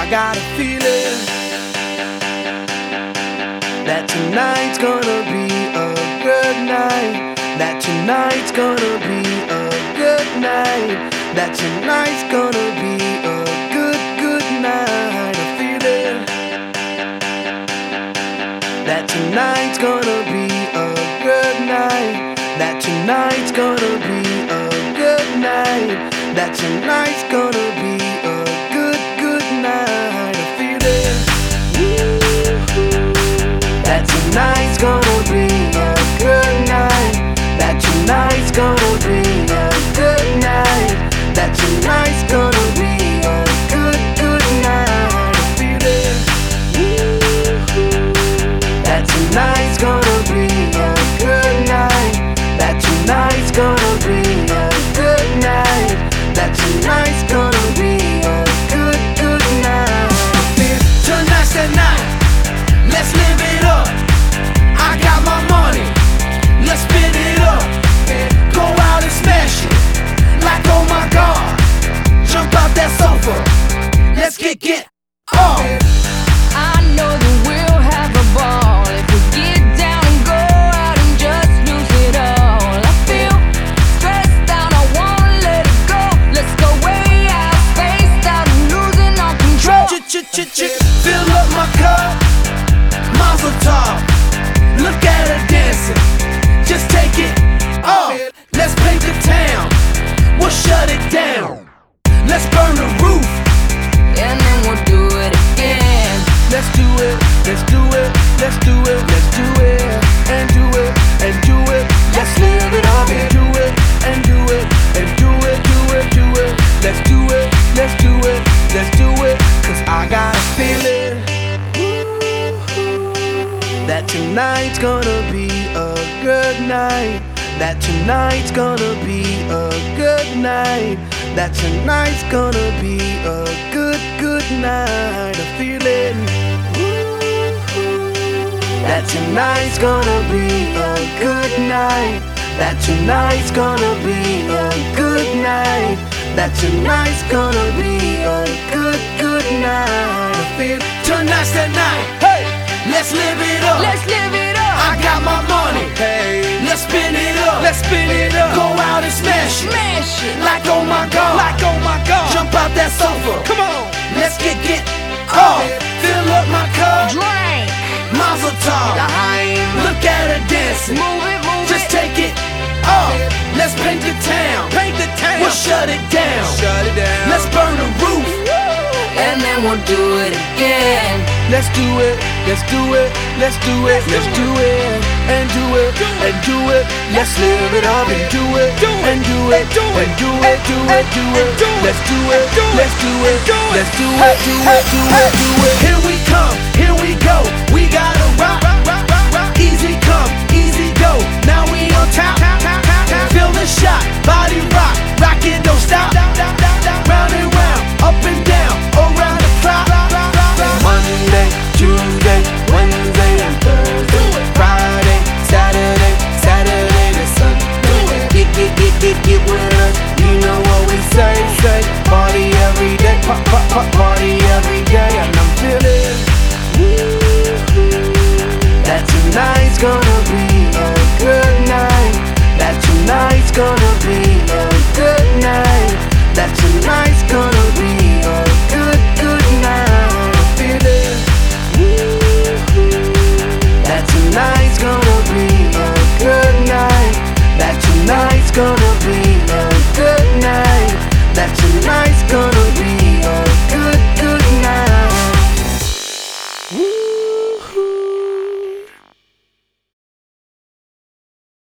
I got a feeling that tonight's gonna be a good night. That tonight's gonna be a good night. That tonight's gonna be a good night. A feeling that tonight's gonna be a good night. That tonight's gonna be a good night. That tonight's gonna be a good night. A feeling that tonight's gonna be a good night. That tonight's gonna be a good night. That tonight's gonna be a good night. A feeling that tonight's gonna be a good night. That tonight's gonna be a good night. That tonight's gonna be a good night. Tonight's the night, let's live it up. I got my money, let's spin it up. Go out and smash it, like oh my God. Jump out that sofa, let's get off. I know that we'll have a ball if we get down and go out and just lose it all. I feel stressed out, I wanna let it go. Let's go way out, spaced out, and losing all control. Fill up my cup, Mazel tov. Look at her dancing, just take it off. Let's paint the town, we'll shut it down. Let's burn the roof, And then we'll do it again. let's do it, let's do it, let's do it, let's do it, and do it, and do it. Let's live it up and do it, and do it, and do it, do it, do it. Let's do it, let's do it, let's do it. Cause I got a feeling that tonight's gonna be a good night. That tonight's gonna be a good night. That tonight's gonna be a good night. A feeling that tonight's gonna be a good night. That tonight's gonna be a good night. That tonight's gonna be a good night. I feel tonight's the night. Hey, let's live it up. Let's live it up. I got my money. Hey, let's spin it up. Let's spin it up. Go out and smash it. Smash it. Like oh my God. Like oh my God. Jump out that sofa. Come on. Let's get off. Fill up my cup. Drink. Mazel tov. Look at her dancing. Move it, move Just it. take it off. Let's paint the town. Paint the town. We'll shut it down. Shut it down. Let's burn the roof. And then we'll do it again. Let's do it. Let's do it. Let's do it. Let's do it. And do it. And do it. Let's live it up and do it. And do it. And do it. Do it. Do it. Let's do it. Let's do it. Let's do it. Do it. Do it. Do it. Here we come. Here we go. We gotta rock. Easy come. Easy go. Now we on top. Feel the shot. Body rock. Rock it. Don't stop. Round and round. Up and down. Around the clock. Monday, Tuesday, Wednesday, and Thursday. Friday, Saturday, Saturday to Sunday. Get with us. You know what we say. Party every day. Party every day. And I'm feeling that tonight's gonna be a good night. That tonight's gonna be a good night. That tonight's gonna be a good night. I'm feeling that tonight's gonna be a good night. That tonight's gonna be